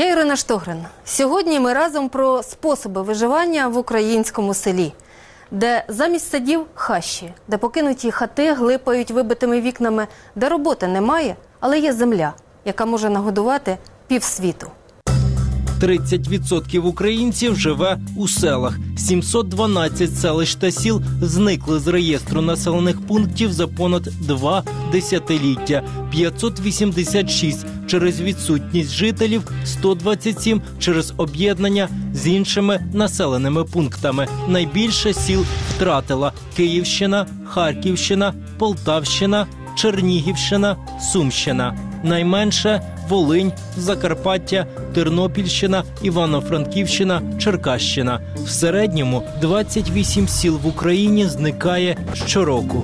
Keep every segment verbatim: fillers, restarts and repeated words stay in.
Я Ірина Штогрин. Сьогодні ми разом про способи виживання в українському селі, де замість садів – хащі, де покинуті хати глипають вибитими вікнами, де роботи немає, але є земля, яка може нагодувати півсвіту. тридцять відсотків українців живе у селах. сімсот дванадцять селищ та сіл зникли з реєстру населених пунктів за понад два десятиліття. п'ятсот вісімдесят шість через відсутність жителів, сто двадцять сім через об'єднання з іншими населеними пунктами. Найбільше сіл втратила Київщина, Харківщина, Полтавщина, Чернігівщина, Сумщина. Найменше – Волинь, Закарпаття, Тернопільщина, Івано-Франківщина, Черкащина. В середньому двадцять вісім сіл в Україні зникає щороку.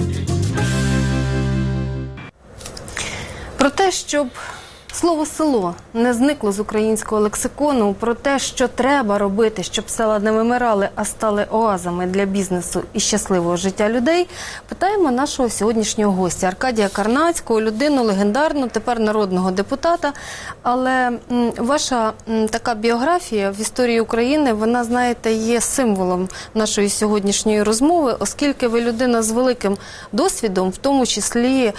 Про те, щоб слово «село» не зникло з українського лексикону, про те, що треба робити, щоб села не вимирали, а стали оазами для бізнесу і щасливого життя людей, питаємо нашого сьогоднішнього гостя Аркадія Карнацького, людину легендарну, тепер народного депутата. Але м, ваша м, така біографія в історії України, вона, знаєте, є символом нашої сьогоднішньої розмови, оскільки ви людина з великим досвідом, в тому числі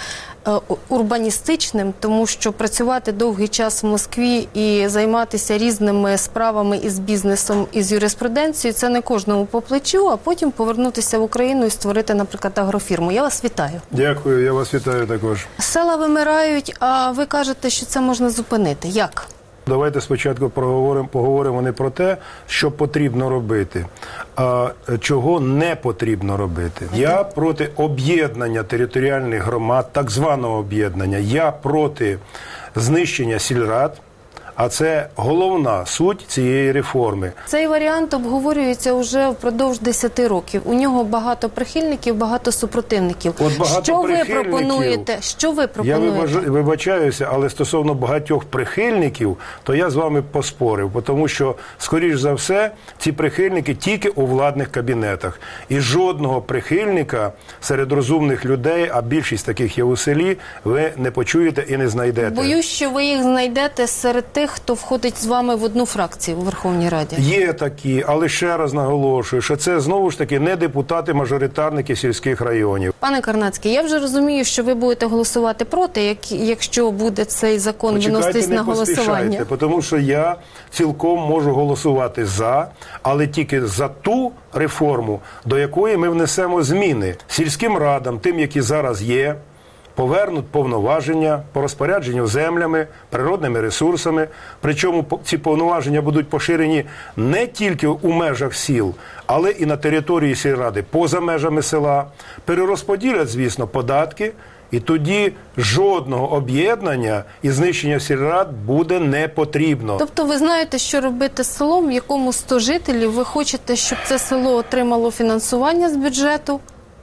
урбаністичним, тому що працювати довгий час в Москві і займатися різними справами із бізнесом, із юриспруденцією, це не кожному по плечу, а потім повернутися в Україну і створити, наприклад, агрофірму. Я вас вітаю. Дякую, я вас вітаю також. Села вимирають, а ви кажете, що це можна зупинити. Як? Давайте спочатку поговоримо, поговоримо не про те, що потрібно робити, а чого не потрібно робити. Я проти об'єднання територіальних громад, так званого об'єднання. Я проти знищення сільрад. А це головна суть цієї реформи. Цей варіант обговорюється вже впродовж десяти років. У нього багато прихильників, багато супротивників. От багато що ви прихильників, пропонуєте? Що ви пропонуєте? Я вибачаюся, але стосовно багатьох прихильників, то я з вами поспорив, тому що, скоріш за все, ці прихильники тільки у владних кабінетах. І жодного прихильника серед розумних людей, а більшість таких є у селі, ви не почуєте і не знайдете. Боюсь, що ви їх знайдете серед тих, хто входить з вами в одну фракцію у Верховній Раді. Є такі, але ще раз наголошую, що це знову ж таки не депутати-мажоритарники сільських районів. Пане Карнацький, я вже розумію, що ви будете голосувати проти, як, якщо буде цей закон виноситись на голосування. Тому що я цілком можу голосувати за, але тільки за ту реформу, до якої ми внесемо зміни сільським радам, тим, які зараз є, повернуть повноваження по розпорядженню землями, природними ресурсами. Причому ці повноваження будуть поширені не тільки у межах сіл, але і на території сільради, поза межами села. Перерозподілять, звісно, податки, і тоді жодного об'єднання і знищення сільрад буде не потрібно. Тобто ви знаєте, що робити з селом, в якому сто жителів, ви хочете, щоб це село отримало фінансування з бюджету?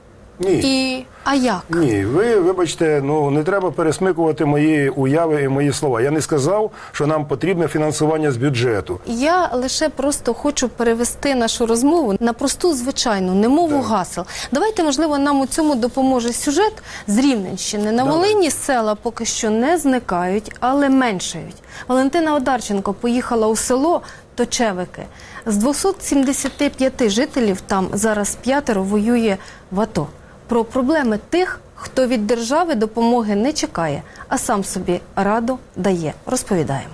Ні. І... А як? Ні, ви, вибачте, ну, не треба пересмикувати мої уяви і мої слова. Я не сказав, що нам потрібне фінансування з бюджету. Я лише просто хочу перевести нашу розмову на просту, звичайну, немову так. гасел. Давайте, можливо, нам у цьому допоможе сюжет з Рівненщини. На Давай. Волині села поки що не зникають, але меншають. Валентина Одарченко поїхала у село Точевики. З двохсот сімдесяти п'яти жителів там зараз п'ятеро воює в АТО. Про проблеми тих, хто від держави допомоги не чекає, а сам собі раду дає. Розповідаємо.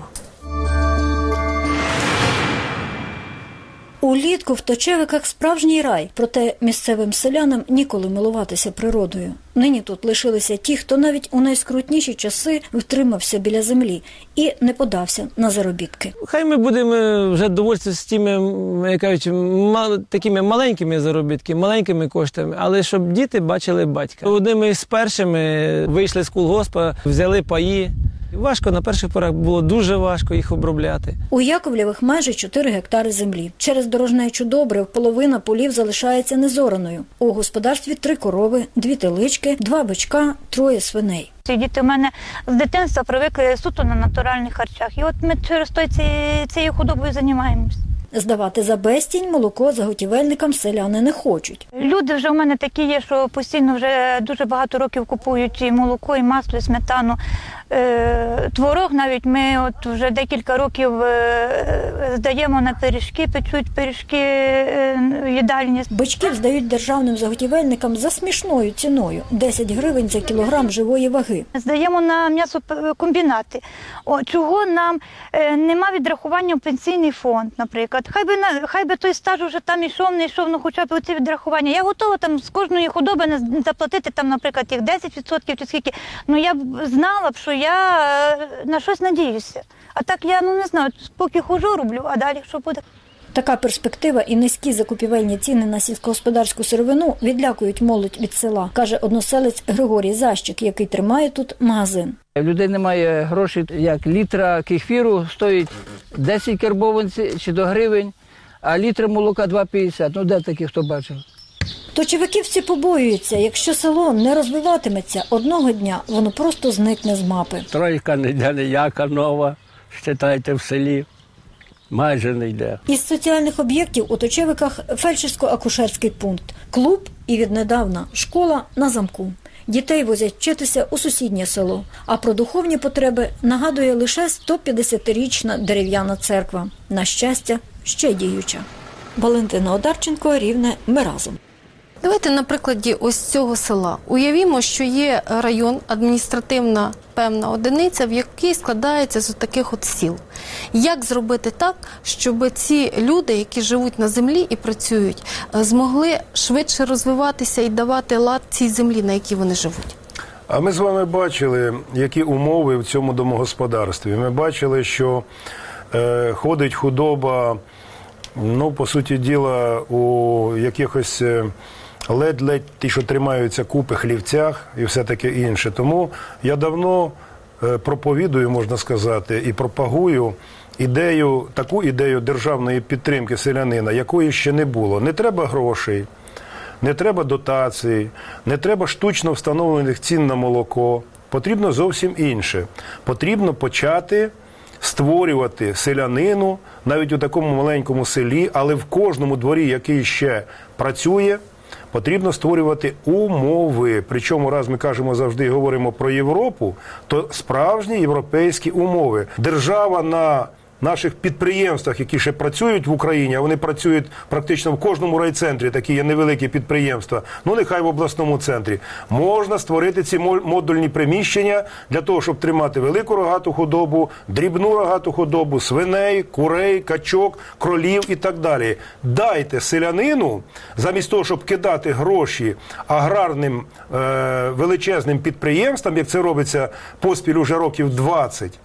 Улітку в Точевиках справжній рай, проте місцевим селянам ніколи милуватися природою. Нині тут лишилися ті, хто навіть у найскрутніші часи втримався біля землі і не подався на заробітки. Хай ми будемо вже довольствуватися з тими, як кажуть, мал, такими маленькими заробітками, маленькими коштами, але щоб діти бачили батька. Одними з першими вийшли з колгоспа, взяли паї. Важко, на перших порах було дуже важко їх обробляти. У Яковлєвих майже чотири гектари землі. Через дорожнечу добрив половина полів залишається незораною. У господарстві три корови, дві телички, два бичка, троє свиней. Ці діти у мене з дитинства привикли суто на натуральних харчах. І от ми через той цією худобою займаємося. Здавати за безцінь молоко заготівельникам селяни не хочуть. Люди вже у мене такі є, що постійно вже дуже багато років купують і молоко, і масло, і сметану. Е, Творог навіть ми от вже декілька років е, здаємо на пиріжки, печуть пиріжки е, їдальні. Бичків здають державним заготівельникам за смішною ціною – десять гривень за кілограм живої ваги. Здаємо на м'ясокомбінати. О, чого нам е, нема відрахування в пенсійний фонд, наприклад. Хай би, на, хай би той стаж вже там йшов, не йшов, ну хоча б оці відрахування. Я готова там з кожної худоби не заплатити, там, наприклад, їх десять відсотків чи скільки. Ну я б знала б, що я е, на щось надіюся. А так я, ну не знаю, поки хожу, роблю, а далі що буде? Така перспектива і низькі закупівельні ціни на сільськогосподарську сировину відлякують молодь від села, каже односелець Григорій Защик, який тримає тут магазин. У людей немає грошей, як літра кефіру стоїть десять карбованців чи до гривень, а літра молока два п'ятдесят. Ну де такі, хто бачив? Точовиківці побоюються, якщо село не розвиватиметься, одного дня воно просто зникне з мапи. Тройка не йде ніяка нова, считайте, в селі. Майже не йде. Із соціальних об'єктів у Точевиках фельдшерсько-акушерський пункт, клуб і віднедавна школа на замку. Дітей возять вчитися у сусіднє село, а про духовні потреби нагадує лише сто п'ятдесятирічна дерев'яна церква. На щастя, ще діюча. Валентина Одарченко, Рівне, ми разом. Давайте на прикладі ось цього села. Уявімо, що є район, адміністративна певна одиниця, в якій складається з таких от сіл. Як зробити так, щоб ці люди, які живуть на землі і працюють, змогли швидше розвиватися і давати лад цій землі, на якій вони живуть? А ми з вами бачили, які умови в цьому домогосподарстві. Ми бачили, що е, ходить худоба, ну, по суті діла, у якихось ледь-ледь ті, що тримаються купи, хлівцях і все таке інше. Тому я давно проповідую, можна сказати, і пропагую ідею, таку ідею державної підтримки селянина, якої ще не було. Не треба грошей, не треба дотацій, не треба штучно встановлених цін на молоко. Потрібно зовсім інше. Потрібно почати створювати селянину, навіть у такому маленькому селі, але в кожному дворі, який ще працює, потрібно створювати умови. Причому, раз ми кажемо завжди, говоримо про Європу, то справжні європейські умови. Держава на наших підприємствах, які ще працюють в Україні, а вони працюють практично в кожному райцентрі, такі є невеликі підприємства, ну нехай в обласному центрі, можна створити ці модульні приміщення для того, щоб тримати велику рогату худобу, дрібну рогату худобу, свиней, курей, качок, кролів і так далі. Дайте селянину, замість того, щоб кидати гроші аграрним е, величезним підприємствам, як це робиться поспіль уже років двадцять,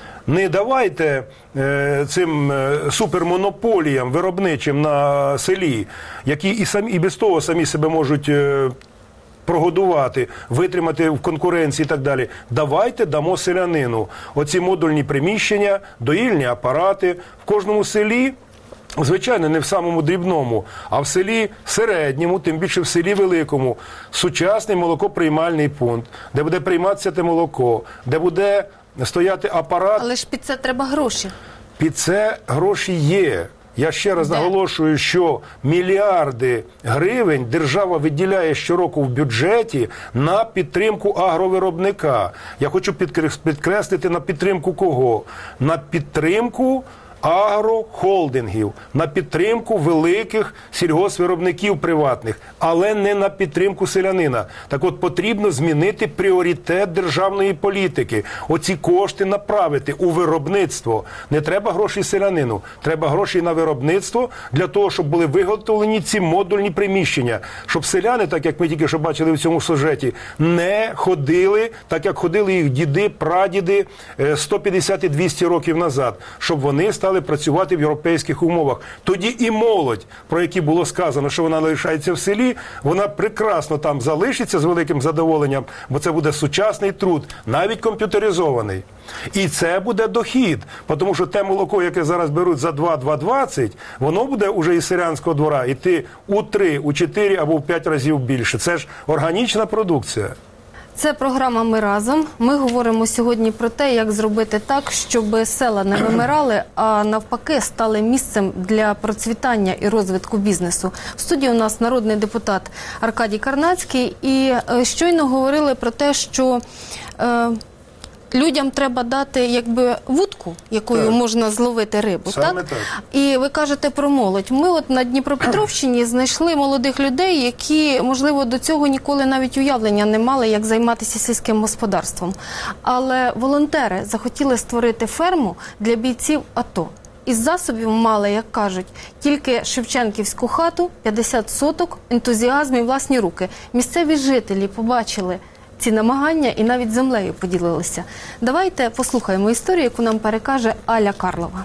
не давайте е, цим е, супермонополіям виробничим на селі, які і самі і без того самі себе можуть е, прогодувати, витримати в конкуренції і так далі. Давайте дамо селянину оці модульні приміщення, доїльні апарати в кожному селі. Звичайно, не в самому дрібному, а в селі середньому, тим більше в селі великому, сучасний молокоприймальний пункт, де буде прийматися те молоко, де буде стояти апарат. Але ж під це треба гроші. Під це гроші є. Я ще раз Де? наголошую, що мільярди гривень держава виділяє щороку в бюджеті на підтримку агровиробника. Я хочу підкреслити, на підтримку кого? На підтримку агрохолдингів, на підтримку великих сільгоспвиробників приватних, але не на підтримку селянина. Так от, потрібно змінити пріоритет державної політики. Оці кошти направити у виробництво. Не треба грошей селянину, треба гроші на виробництво для того, щоб були виготовлені ці модульні приміщення. Щоб селяни, так як ми тільки що бачили в цьому сюжеті, не ходили, так як ходили їх діди, прадіди сто п'ятдесят і двісті років назад. Щоб вони стали працювати в європейських умовах. Тоді і молодь, про які було сказано, що вона лишається в селі, вона прекрасно там залишиться з великим задоволенням, бо це буде сучасний труд, навіть комп'ютеризований. І це буде дохід, тому що те молоко, яке зараз беруть за два-два двадцять, воно буде уже із селянського двора йти у три, у чотири або в п'ять разів більше. Це ж органічна продукція. Це програма «Ми разом». Ми говоримо сьогодні про те, як зробити так, щоб села не вимирали, а навпаки стали місцем для процвітання і розвитку бізнесу. В студії у нас народний депутат Аркадій Карнацький. І щойно говорили про те, що е, людям треба дати якби вудку, якою Так. можна зловити рибу. Саме так? так. І ви кажете про молодь. Ми от на Дніпропетровщині знайшли молодих людей, які, можливо, до цього ніколи навіть уявлення не мали, як займатися сільським господарством. Але волонтери захотіли створити ферму для бійців АТО. Із засобів мали, як кажуть, тільки Шевченківську хату, п'ятдесят соток, ентузіазм і власні руки. Місцеві жителі побачили ці намагання і навіть землею поділилися. Давайте послухаємо історію, яку нам перекаже Аля Карлова.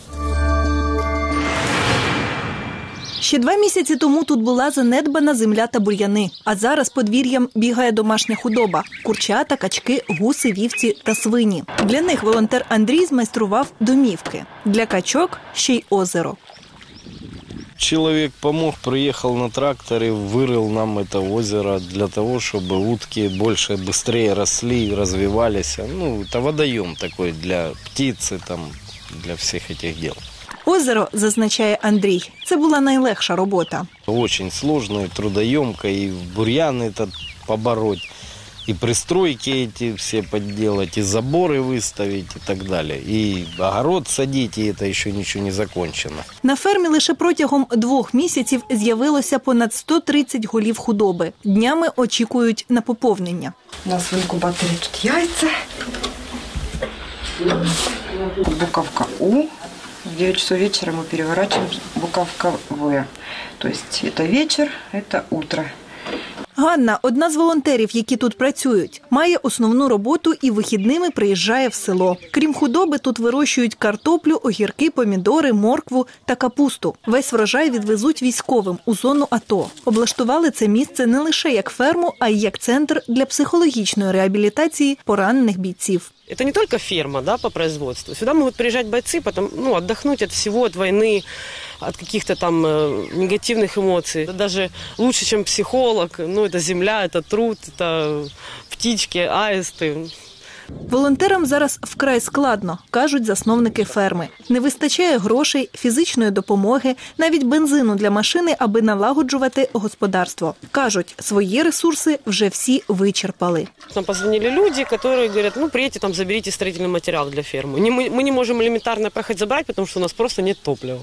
Ще два місяці тому тут була занедбана земля та бур'яни. А зараз подвір'ям бігає домашня худоба – курчата, качки, гуси, вівці та свині. Для них волонтер Андрій змайстрував домівки. Для качок – ще й озеро. Человек помог, приехал на тракторе, вырыл нам это озеро для того, чтобы утки больше, быстрее росли, развивались. Ну, это водоем такой для птицы, там, для всех этих дел. Озеро, зазначає Андрій, це була найлегша робота. Очень сложно, трудоемко, и бурьян этот побороть, и пристройки эти все подделать, и заборы выставить, и так далее. И огород садить, и это еще ничего не закончено. На фермі лише протягом двох місяців з'явилося понад сто тридцять голів худоби. Днями очікують на поповнення. У нас в инкубаторе тут яйца. Буковка У. В девять часов вечера мы переворачиваем буковка В. То есть это вечер, это утро. Ганна – одна з волонтерів, які тут працюють. Має основну роботу і вихідними приїжджає в село. Крім худоби, тут вирощують картоплю, огірки, помідори, моркву та капусту. Весь врожай відвезуть військовим у зону АТО. Облаштували це місце не лише як ферму, а й як центр для психологічної реабілітації поранених бійців. Это не только ферма, да, по производству. Сюда могут приезжать бойцы, потом, ну, отдохнуть от всего, от войны, от каких-то там э, негативных эмоций. Это даже лучше, чем психолог. Ну, это земля, это труд, это птички, аисты. Волонтерам зараз вкрай складно, кажуть засновники ферми. Не вистачає грошей, фізичної допомоги, навіть бензину для машини, аби налагоджувати господарство. Кажуть, свої ресурси вже всі вичерпали. Нам позвонили люди, которые говорят, ну, приедьте, там, заберите строительный материал для фермы. Не, мы, мы не можем элементарно поехать забрать, потому что у нас просто нет топлива.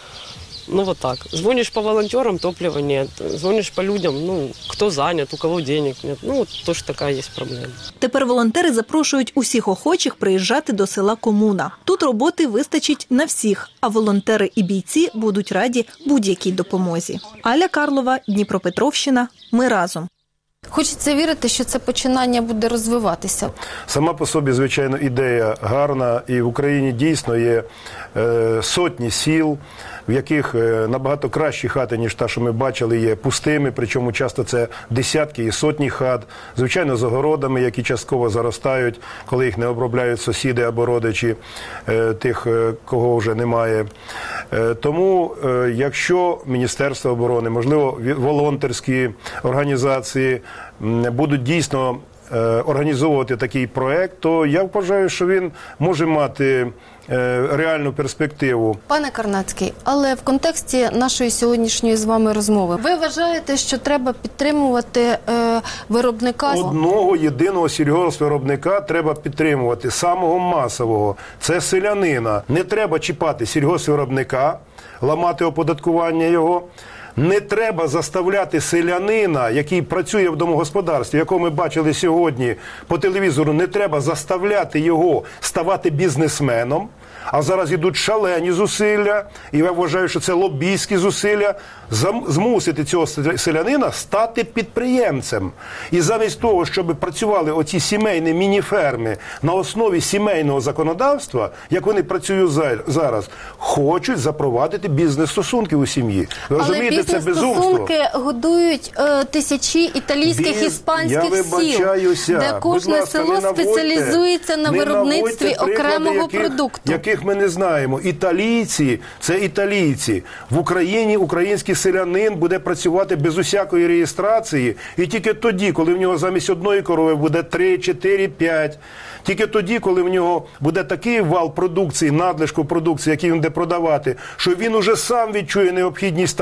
Ну, вот так. Звонишь по волонтерам, топлива нет. Звонишь по людям, ну, кто занят, у кого денег нет. Ну, вот тоже такая есть проблема. Тепер волонтери запрошують усіх охочих приїжджати до села Комуна. Тут роботи вистачить на всіх, а волонтери і бійці будуть раді будь-якій допомозі. Аля Карлова, Дніпропетровщина. Ми разом. Хочеться вірити, що це починання буде розвиватися. Сама по собі, звичайно, ідея гарна, і в Україні дійсно є е, сотні сіл, в яких е, набагато кращі хати, ніж та, що ми бачили, є пустими, причому часто це десятки і сотні хат, звичайно, з огородами, які частково заростають, коли їх не обробляють сусіди або родичі е, тих, е, кого вже немає. Е, тому, е, якщо Міністерство оборони, можливо, волонтерські організації будуть дійсно організовувати такий проект, то я вважаю, що він може мати реальну перспективу. Пане Карнацький, але в контексті нашої сьогоднішньої з вами розмови, ви вважаєте, що треба підтримувати е, виробника? Одного єдиного сільгоспвиробника треба підтримувати, самого масового. Це селянина. Не треба чіпати сільгоспвиробника, ламати оподаткування його. Не треба заставляти селянина, який працює в домогосподарстві, якого ми бачили сьогодні по телевізору, не треба заставляти його ставати бізнесменом. А зараз йдуть шалені зусилля, і я вважаю, що це лобійські зусилля, змусити цього селянина стати підприємцем. І замість того, щоб працювали оці сімейні міні-ферми на основі сімейного законодавства, як вони працюють зараз, хочуть запровадити бізнес-стосунки у сім'ї. Ви розумієте, це безумство. Але бізнес-стосунки годують е, тисячі італійських, Біз... іспанських сіл, де кожне ласка, село наводьте, спеціалізується на виробництві окремого яких, продукту. Яких ми не знаємо. Італійці – це італійці. В Україні український селянин буде працювати без усякої реєстрації, і тільки тоді, коли в нього замість одної корови буде три, чотири, п'ять, тільки тоді, коли в нього буде такий вал продукції, надлишку продукції, який він буде продавати, що він уже сам відчує необхідність стати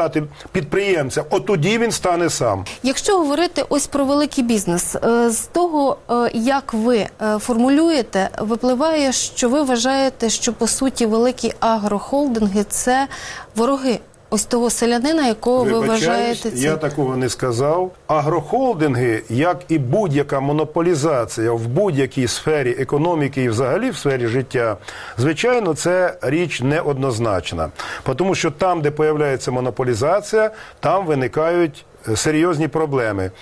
підприємця, от тоді він стане сам. Якщо говорити ось про великий бізнес, е, з того, е, як ви е, формулюєте, випливає, що ви вважаєте, що по суті великі агрохолдинги – це вороги ось того селянина, якого ви Вибачаюсь, вважаєте я цим. такого не сказав. Агрохолдинги, як і будь-яка монополізація в будь-якій сфері економіки і взагалі в сфері життя, звичайно, це річ неоднозначна. Тому що там, де появляється монополізація, там виникають серйозні проблеми.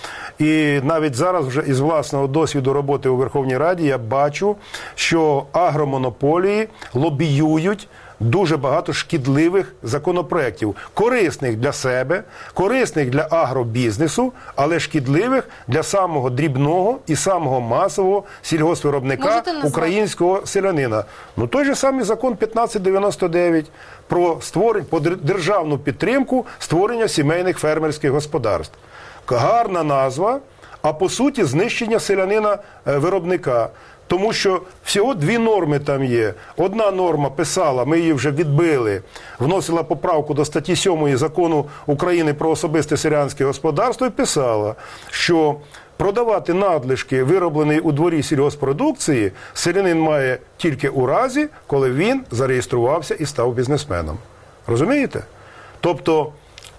І навіть зараз вже із власного досвіду роботи у Верховній Раді я бачу, що агромонополії лобіюють дуже багато шкідливих законопроєктів, корисних для себе, корисних для агробізнесу, але шкідливих для самого дрібного і самого масового сільгоспвиробника, українського селянина. Ну той же самий закон п'ятнадцять дев'яносто дев'ять про створення, про державну підтримку створення сімейних фермерських господарств. Гарна назва, а по суті знищення селянина-виробника. Тому що всього дві норми там є. Одна норма писала, ми її вже відбили, вносила поправку до статті сьомої Закону України про особисте селянське господарство і писала, що продавати надлишки, вироблені у дворі сільгоспродукції, селянин має тільки у разі, коли він зареєструвався і став бізнесменом. Розумієте? Тобто,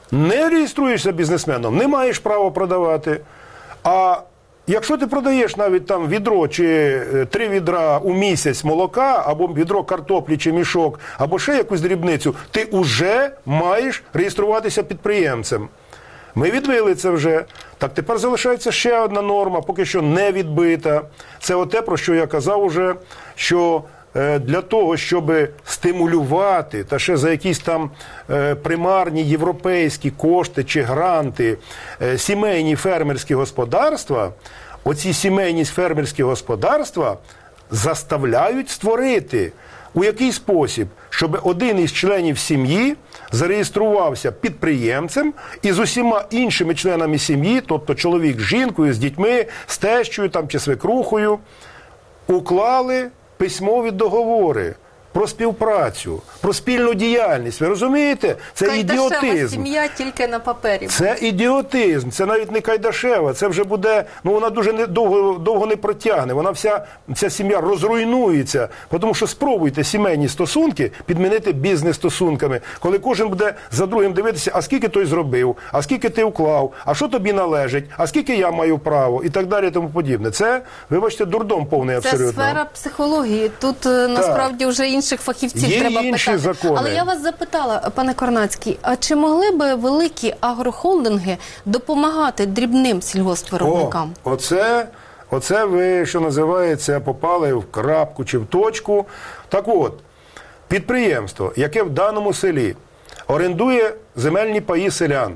не реєструєшся бізнесменом, не маєш права продавати, а якщо ти продаєш навіть там відро чи три відра у місяць молока, або відро картоплі чи мішок, або ще якусь дрібницю, ти вже маєш реєструватися підприємцем. Ми відбили це вже. Так тепер залишається ще одна норма, поки що не відбита. Це оте, про що я казав уже, що для того, щоб стимулювати, та ще за якісь там примарні європейські кошти чи гранти, сімейні фермерські господарства, оці сімейні фермерські господарства заставляють створити у який спосіб, щоб один із членів сім'ї зареєструвався підприємцем і з усіма іншими членами сім'ї, тобто чоловік з жінкою, з дітьми, з тещою там, чи свекрухою, уклали письмові договори про співпрацю, про спільну діяльність. Ви розумієте? Це Кайдашева ідіотизм. сім'я тільки на папері. Це ідіотизм. Це навіть не Кайдашева. Це вже буде, ну вона дуже не, довго, довго не протягне. Вона вся, ця сім'я розруйнується. Тому що спробуйте сімейні стосунки підмінити бізнес-стосунками. Коли кожен буде за другим дивитися, а скільки той зробив, а скільки ти вклав, а що тобі належить, а скільки я маю право і так далі і тому подібне. Це, вибачте, дурдом повний абсолютно. Це сфера психології. Тут насправді вже інших фахівців Є треба інші питати. закони. Але я вас запитала, пане Корнацький, а чи могли би великі агрохолдинги допомагати дрібним сільгоспвиробникам? О, оце, оце ви, що називається, попали в крапку чи в точку. Так от, підприємство, яке в даному селі орендує земельні паї селян,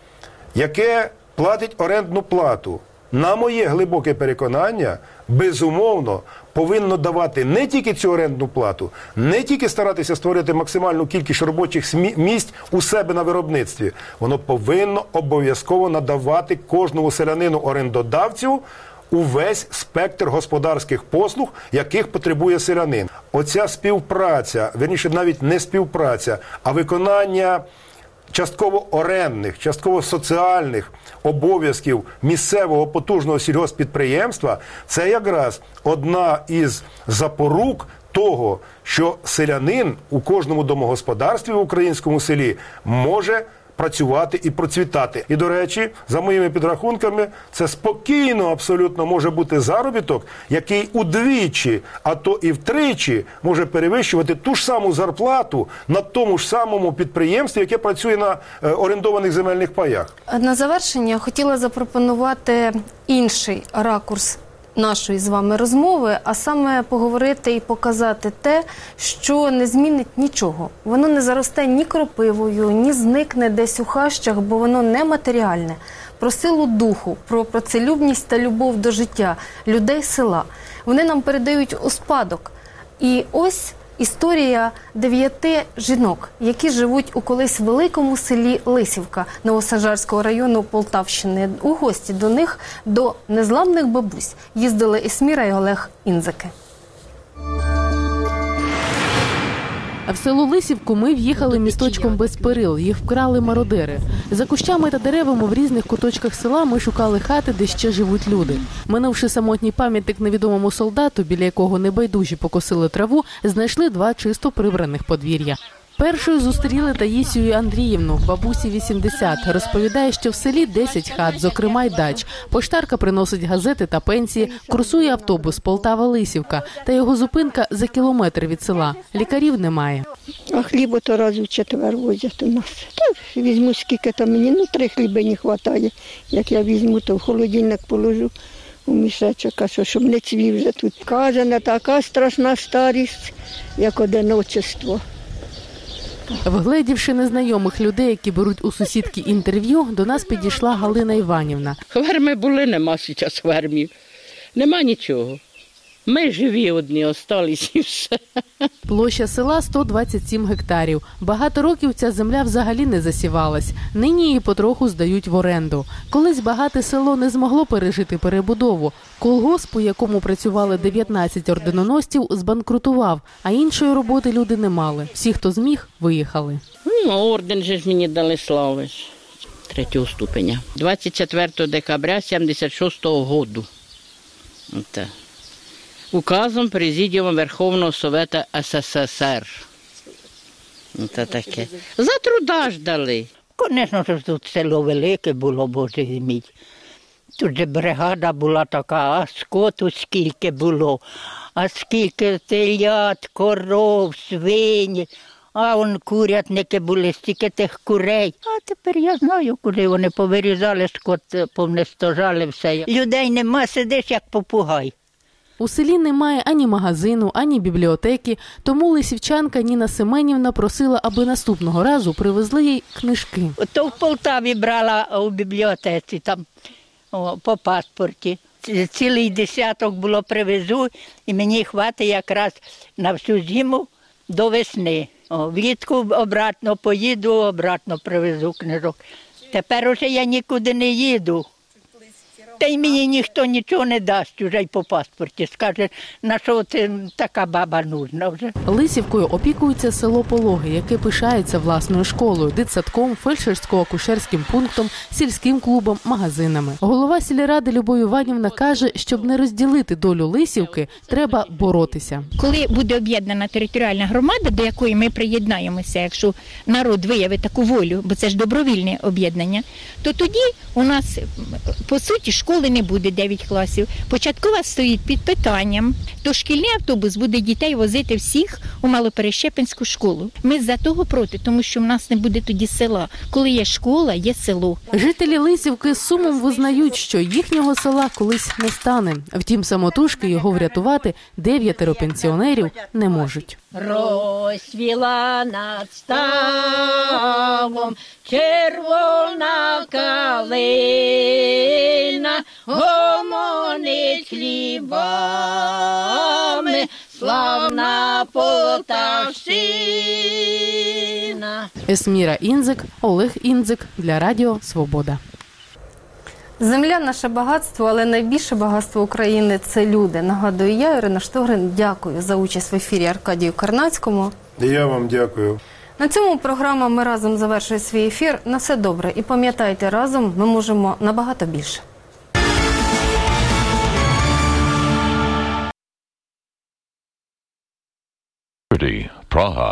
яке платить орендну плату, на моє глибоке переконання, безумовно, повинно давати не тільки цю орендну плату, не тільки старатися створити максимальну кількість робочих місць у себе на виробництві. Воно повинно обов'язково надавати кожному селянину-орендодавцю увесь спектр господарських послуг, яких потребує селянин. Оця співпраця, верніше навіть не співпраця, а виконання частково орендних, частково соціальних обов'язків місцевого потужного сільгосппідприємства – це якраз одна із запорук того, що селянин у кожному домогосподарстві в українському селі може працювати і процвітати. І, до речі, за моїми підрахунками, це спокійно абсолютно може бути заробіток, який удвічі, а то і втричі може перевищувати ту ж саму зарплату на тому ж самому підприємстві, яке працює на е, орендованих земельних паях. На завершення хотіла запропонувати інший ракурс нашої з вами розмови, а саме поговорити і показати те, що не змінить нічого. Воно не заросте ні кропивою, ні зникне десь у хащах, бо воно нематеріальне. Про силу духу, про працелюбність та любов до життя людей села. Вони нам передають у спадок. І ось історія дев'яти жінок, які живуть у колись великому селі Лисівка Новосанжарського району Полтавщини. У гості до них, до незламних бабусь, їздили Есміра і Олег Інзики. В село Лисівку ми в'їхали місточком без перил. Їх вкрали мародери. За кущами та деревами в різних куточках села ми шукали хати, де ще живуть люди. Минувши самотній пам'ятник невідомому солдату, біля якого небайдужі покосили траву, знайшли два чисто прибраних подвір'я. Першою зустріли Таїсію Андріївну, бабусі вісімдесят. Розповідає, що в селі десять хат, зокрема й дач. Поштарка приносить газети та пенсії, курсує автобус Полтава-Лисівка. Та його зупинка за кілометр від села. Лікарів немає. А хлібу то раз в четвер возять у нас. Та візьму скільки там мені, ну три хліби не вистачає. Як я візьму, то в холодильник положу у мішечок, а що, щоб не цвів вже тут. Каже, не така страшна старість, як одиночество. Вгледівши незнайомих людей, які беруть у сусідки інтерв'ю, до нас підійшла Галина Іванівна. Хверми були, нема зараз хвермів. Нема нічого. Ми живі одні, остались і все. Площа села – сто двадцять сім гектарів. Багато років ця земля взагалі не засівалась. Нині її потроху здають в оренду. Колись багате село не змогло пережити перебудову. Колгосп, у якому працювали дев'ятнадцять орденоносців, збанкрутував, а іншої роботи люди не мали. Всі, хто зміг, виїхали. Ну, орден же ж мені дали слави третього ступеня. двадцять четвертого декабря сімдесят шостого року. Оце. Указом Президіуму Верховного Совета СССР. Це таке. За труда ж дали. Звісно, що тут село велике було, Боже мій. Тут же бригада була така, а скоту скільки було, а скільки телят, коров, свині. А вон курятники були, стільки тих курей. А тепер я знаю, куди вони повирізали, скот повнестожали все. Людей нема, сидиш як попугай. У селі немає ані магазину, ані бібліотеки, тому лисівчанка Ніна Семенівна просила, аби наступного разу привезли їй книжки. То в Полтаві брала у бібліотеці, там о, по паспорті. Цілий десяток було привезу, і мені хватить якраз на всю зиму до весни. О, влітку обратно поїду, обратно привезу книжок. Тепер уже я нікуди не їду. Та й мені ніхто нічого не дасть уже й по паспорті. Скаже, на що це така баба нужна вже. Лисівкою опікується село Пологи, яке пишається власною школою, дитсадком, фельдшерсько-акушерським пунктом, сільським клубом, магазинами. Голова сільради Любов Іванівна каже, щоб не розділити долю Лисівки, треба боротися. Коли буде об'єднана територіальна громада, до якої ми приєднаємося, якщо народ виявить таку волю, бо це ж добровільне об'єднання, то тоді у нас, по суті, школи не буде дев'ять класів. Початкова стоїть під питанням, то шкільний автобус буде дітей возити всіх у Малоперещепинську школу. Ми за того проти, тому що в нас не буде тоді села. Коли є школа, є село. Жителі Лисівки з сумом визнають, що їхнього села колись не стане. Втім, самотужки його врятувати дев'ятеро пенсіонерів не можуть. Розцвіла над ставом червона калина, гомонить хлібами, славна Полтавщина. Есміра Інзик, Олег Інзик для Радіо Свобода. Земля – наше багатство, але найбільше багатство України – це люди. Нагадую я, Ірина Штогрин, дякую за участь в ефірі Аркадію Карнацькому. Я вам дякую. На цьому програма «Ми разом» завершує свій ефір. На все добре. І пам'ятайте, разом ми можемо набагато більше. Praha.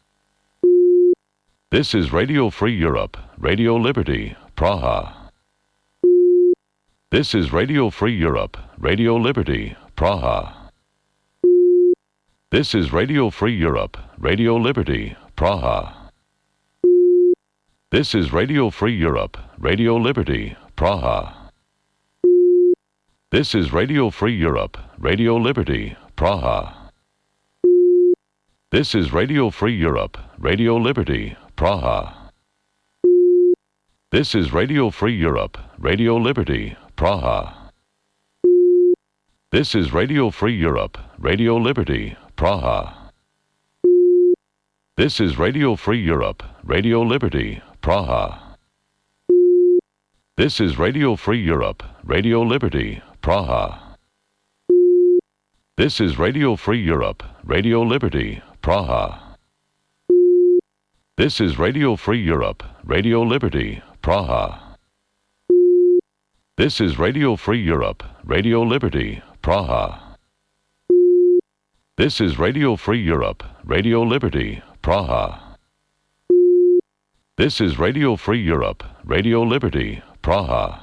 This is Radio Free Europe, Radio Liberty, Praha. This is Radio Free Europe, Radio Liberty, Praha. This is Radio Free Europe, Radio Liberty, Praha. This is Radio Free Europe, Radio Liberty, Praha. This is Radio Free Europe, Radio Liberty, Praha. This is Radio Free Europe, Radio Liberty, Praha. This is Radio Free Europe, Radio Liberty, Praha. This is Radio Free Europe, Radio Liberty, Praha. This is Radio Free Europe, Radio Liberty, Praha. This is Radio Free Europe, Radio Liberty, Praha. This is Radio Free Europe, Radio Liberty, Praha. This is Radio Free Europe, Radio Liberty, Praha. This is Radio Free Europe, Radio Liberty, Praha. This is Radio Free Europe, Radio Liberty, Praha. This is Radio Free Europe, Radio Liberty, Praha.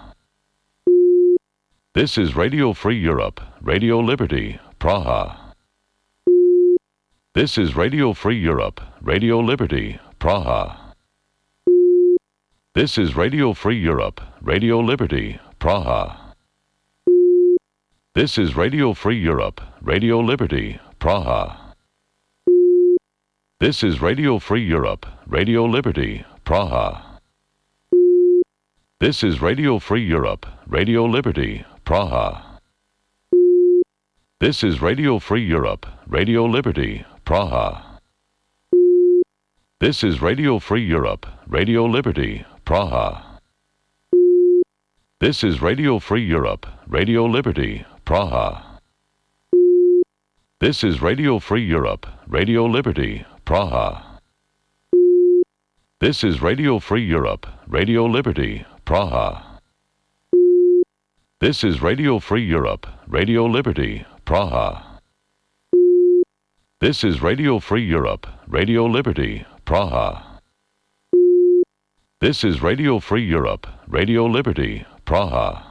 This is Radio Free Europe, Radio Liberty, Praha. This is Radio Free Europe, Radio Liberty, Praha. This is Radio Free Europe, Radio Liberty, Praha. This is Radio Free Europe, Radio Liberty, Praha. This is Radio Free Europe, Radio Liberty, Praha. This is Radio Free Europe, Radio Liberty, Praha. This is Radio Free Europe, Radio Liberty, Praha. This is Radio Free Europe, Radio Liberty, Praha. This is Radio Free Europe, Radio Liberty, Praha. This is Radio Free Europe, Radio Liberty, Praha. This is Radio Free Europe, Radio Liberty, Praha. This is Radio Free Europe, Radio Liberty, Praha. This is Radio Free Europe, Radio Liberty, Praha. This is Radio Free Europe, Radio Liberty, Praha.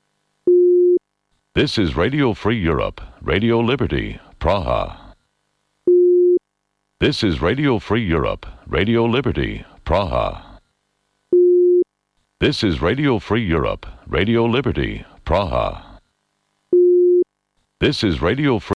This is Radio Free Europe, Radio Liberty, Praha. This is Radio Free Europe, Radio Liberty, Praha. This is Radio Free Europe, Radio Liberty, Praha. This is Radio Free